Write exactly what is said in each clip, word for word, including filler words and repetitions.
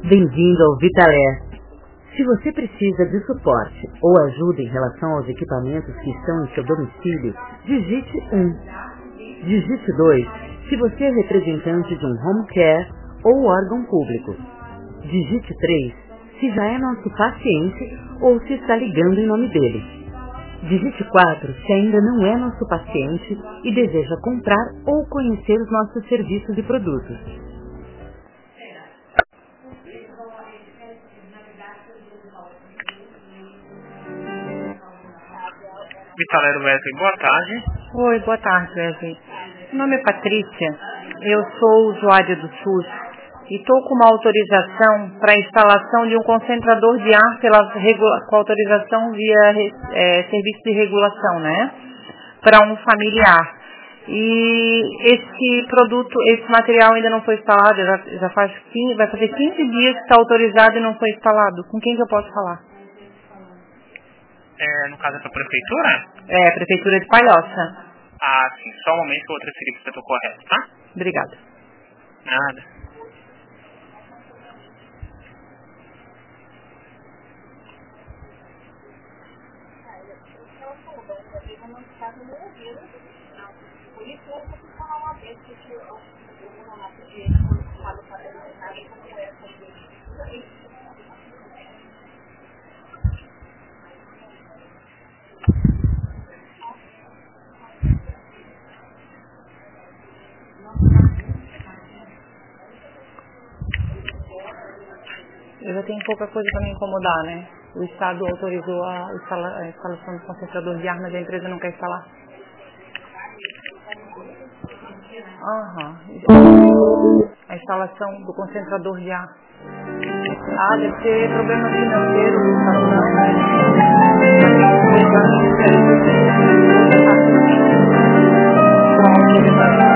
Bem-vindo ao Vitalé. Se você precisa de suporte ou ajuda em relação aos equipamentos que estão em seu domicílio, digite um. Digite dois se você é representante de um home care ou órgão público. Digite três se já é nosso paciente ou se está ligando em nome dele. Digite quatro se ainda não é nosso paciente e deseja comprar ou conhecer os nossos serviços e produtos. Vitalé Wesley, boa tarde. Oi, boa tarde, Wesley. Meu nome é Patrícia, eu sou usuária do SUS e estou com uma autorização para a instalação de um concentrador de ar pela regula- com autorização via é, serviço de regulação, né? Para um familiar. E esse produto, esse material ainda não foi instalado, já, já faz quinze, vai fazer quinze dias que está autorizado e não foi instalado. Com quem que eu posso falar? É, no caso é para a prefeitura? É, Prefeitura de Palhoça. Ah, sim. Só um momento que eu vou transferir para o setor correto, tá? Obrigada. Nada. Eu já tenho pouca coisa para me incomodar, né? O Estado autorizou a, instala, a instalação do concentrador de ar, mas a empresa não quer instalar. Aham. A instalação do concentrador de ar. Ah, deve ser problema financeiro do Estado, não, né? Já tem dois anos que a gente com autorização.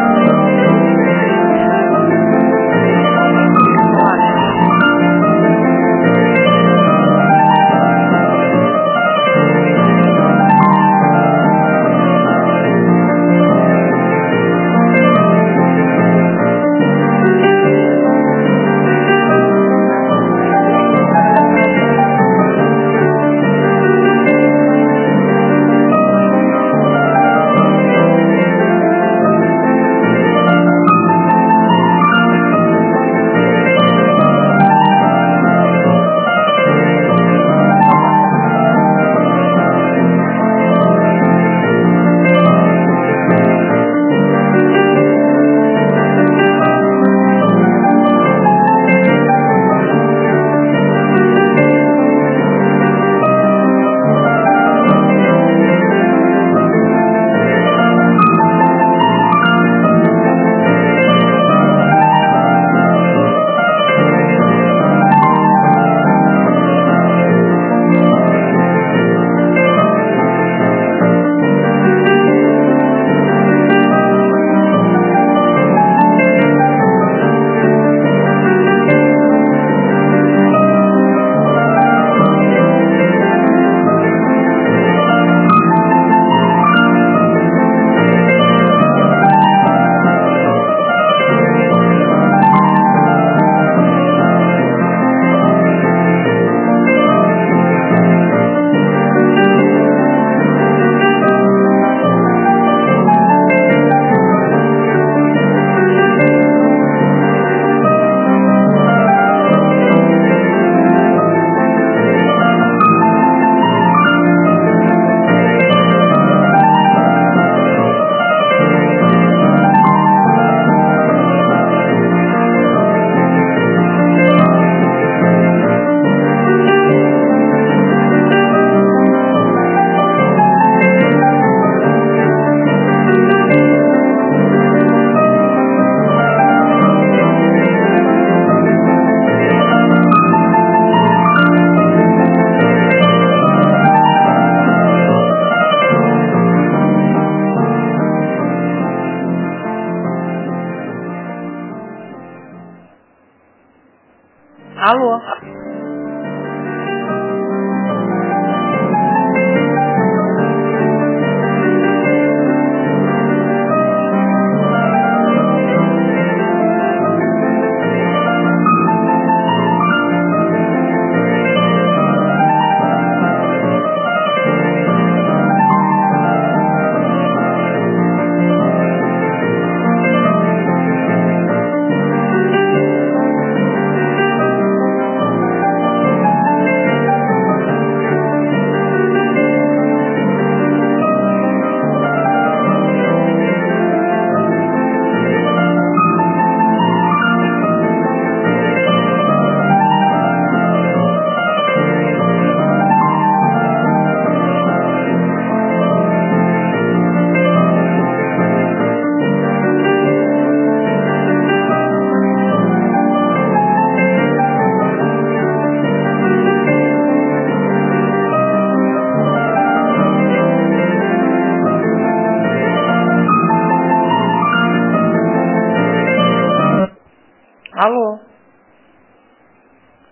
Alô?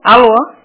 Alô?